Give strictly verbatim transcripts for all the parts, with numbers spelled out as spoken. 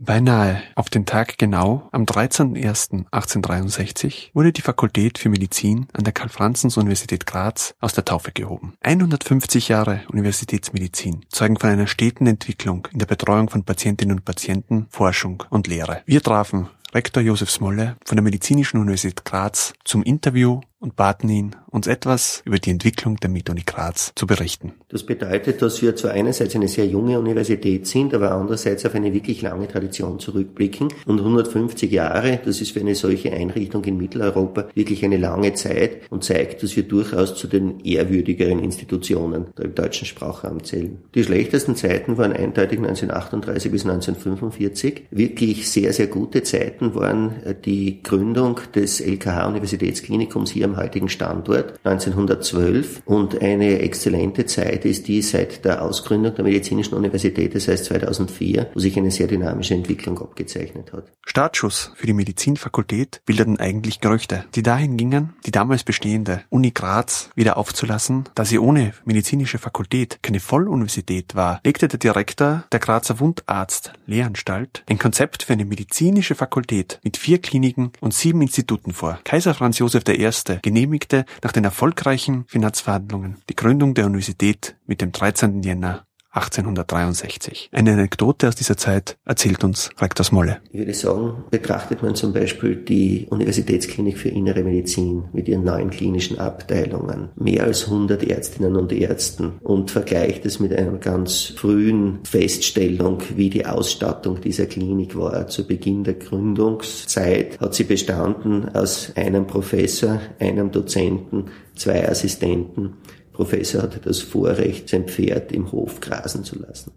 Beinahe auf den Tag genau, am dreizehnten ersten achtzehnhundertdreiundsechzig, wurde die Fakultät für Medizin an der Karl-Franzens-Universität Graz aus der Taufe gehoben. hundertfünfzig Jahre Universitätsmedizin zeugen von einer steten Entwicklung in der Betreuung von Patientinnen und Patienten, Forschung und Lehre. Wir trafen Rektor Josef Smolle von der Medizinischen Universität Graz zum Interview und baten ihn, uns etwas über die Entwicklung der Med-Uni Graz zu berichten. Das bedeutet, dass wir zwar einerseits eine sehr junge Universität sind, aber andererseits auf eine wirklich lange Tradition zurückblicken. Und hundertfünfzig Jahre, das ist für eine solche Einrichtung in Mitteleuropa wirklich eine lange Zeit und zeigt, dass wir durchaus zu den ehrwürdigeren Institutionen im deutschen Sprachraum zählen. Die schlechtesten Zeiten waren eindeutig neunzehnhundertachtunddreißig bis neunzehnhundertfünfundvierzig. Wirklich sehr, sehr gute Zeiten waren die Gründung des L K H-Universitätsklinikums hier am heutigen Standort neunzehnhundertzwölf und eine exzellente Zeit ist die seit der Ausgründung der Medizinischen Universität, das heißt zweitausendvier, wo sich eine sehr dynamische Entwicklung abgezeichnet hat. Startschuss für die Medizinfakultät bildeten eigentlich Gerüchte, die dahin gingen, die damals bestehende Uni Graz wieder aufzulassen. Da sie ohne medizinische Fakultät keine Volluniversität war, legte der Direktor der Grazer Wundarzt-Lehranstalt ein Konzept für eine medizinische Fakultät mit vier Kliniken und sieben Instituten vor. Kaiser Franz Josef der Erste genehmigte nach den erfolgreichen Finanzverhandlungen die Gründung der Universität mit dem dreizehnten Jänner achtzehnhundertdreiundsechzig. Eine Anekdote aus dieser Zeit erzählt uns Rektor Smolle. Ich würde sagen, betrachtet man zum Beispiel die Universitätsklinik für Innere Medizin mit ihren neuen klinischen Abteilungen, mehr als hundert Ärztinnen und Ärzten und vergleicht es mit einer ganz frühen Feststellung, wie die Ausstattung dieser Klinik war. Zu Beginn der Gründungszeit hat sie bestanden aus einem Professor, einem Dozenten, zwei Assistenten. Professor hatte das Vorrecht, sein Pferd im Hof grasen zu lassen.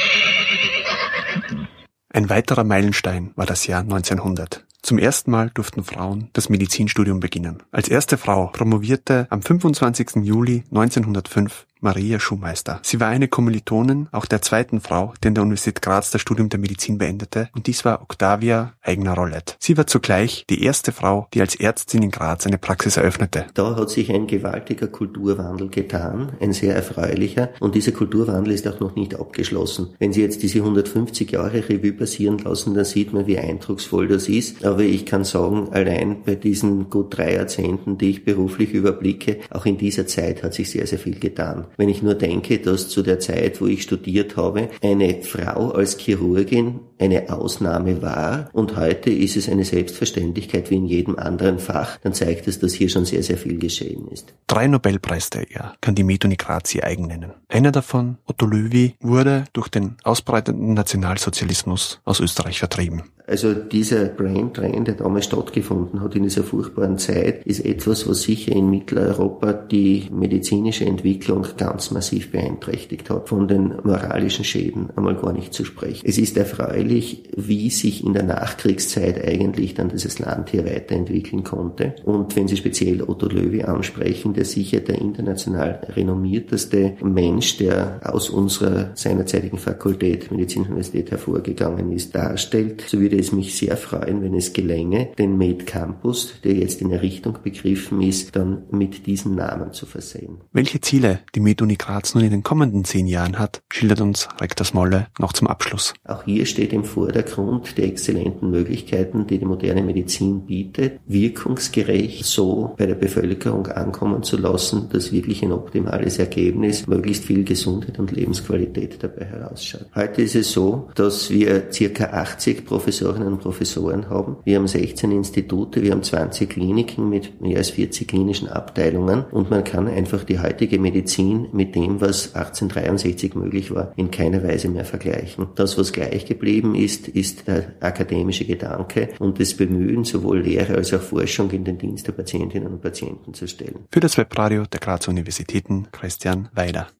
Ein weiterer Meilenstein war das Jahr neunzehnhundert. Zum ersten Mal durften Frauen das Medizinstudium beginnen. Als erste Frau promovierte am fünfundzwanzigsten Juli neunzehnhundertfünf Maria Schumeister. Sie war eine Kommilitonin, auch der zweiten Frau, die an der Universität Graz das Studium der Medizin beendete, und dies war Octavia Aigner-Rollet. Sie war zugleich die erste Frau, die als Ärztin in Graz eine Praxis eröffnete. Da hat sich ein gewaltiger Kulturwandel getan, ein sehr erfreulicher, und dieser Kulturwandel ist auch noch nicht abgeschlossen. Wenn Sie jetzt diese hundertfünfzig Jahre Revue passieren lassen, dann sieht man, wie eindrucksvoll das ist, aber ich kann sagen, allein bei diesen gut drei Jahrzehnten, die ich beruflich überblicke, auch in dieser Zeit hat sich sehr, sehr viel getan. Wenn ich nur denke, dass zu der Zeit, wo ich studiert habe, eine Frau als Chirurgin eine Ausnahme war und heute ist es eine Selbstverständlichkeit wie in jedem anderen Fach, dann zeigt es, dass hier schon sehr, sehr viel geschehen ist. Drei Nobelpreisträger kann die Med-Uni Graz ihr eigen nennen. Einer davon, Otto Loewi, wurde durch den ausbreitenden Nationalsozialismus aus Österreich vertrieben. Also dieser Brain Drain, der damals stattgefunden hat in dieser furchtbaren Zeit, ist etwas, was sicher in Mitteleuropa die medizinische Entwicklung ganz massiv beeinträchtigt hat. Von den moralischen Schäden einmal gar nicht zu sprechen. Es ist erfreulich, wie sich in der Nachkriegszeit eigentlich dann dieses Land hier weiterentwickeln konnte. Und wenn Sie speziell Otto Loewi ansprechen, der sicher der international renommierteste Mensch, der aus unserer seinerzeitigen Fakultät, Medizinische Universität hervorgegangen ist, darstellt, so würde es mich sehr freuen, wenn es gelänge, den Med Campus, der jetzt in Errichtung begriffen ist, dann mit diesem Namen zu versehen. Welche Ziele die Med-Uni Graz nun in den kommenden zehn Jahren hat, schildert uns Rektor Smolle noch zum Abschluss. Auch hier steht im Vordergrund die exzellenten Möglichkeiten, die die moderne Medizin bietet, wirkungsgerecht so bei der Bevölkerung ankommen zu lassen, dass wirklich ein optimales Ergebnis, möglichst viel Gesundheit und Lebensqualität dabei herausschaut. Heute ist es so, dass wir circa achtzig Professoren und Professoren haben. Wir haben sechzehn Institute, wir haben zwanzig Kliniken mit mehr als vierzig klinischen Abteilungen und man kann einfach die heutige Medizin mit dem, was achtzehnhundertdreiundsechzig möglich war, in keiner Weise mehr vergleichen. Das, was gleich geblieben ist, ist der akademische Gedanke und das Bemühen, sowohl Lehre als auch Forschung in den Dienst der Patientinnen und Patienten zu stellen. Für das Webradio der Grazer Universitäten Christian Weider.